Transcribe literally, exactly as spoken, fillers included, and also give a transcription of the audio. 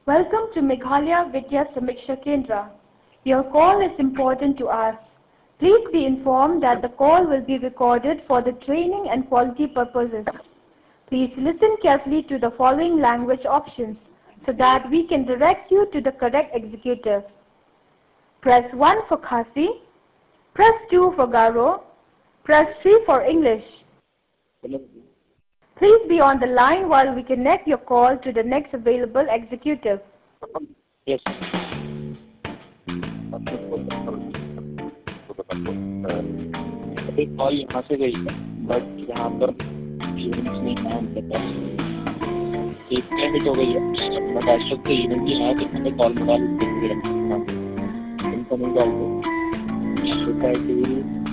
Welcome to Meghalaya Vidya Samiksha Kendra. Your call is important to us. Please be informed that the call will be recorded for the training and quality purposes. Please listen carefully to the following language options so that we can direct you to the correct executive. Press one for Khasi, press two for Garo, press three for English. Please be on the line while we connect your call to the next available executive. Yes. एक call यहाँ से गई है but यहाँ पर events नहीं है उनके पास एक क्या हिट हो गई है बट आज तक तो इवेंट ही है तो मैंने कॉल मिला ली इनको नहीं कॉल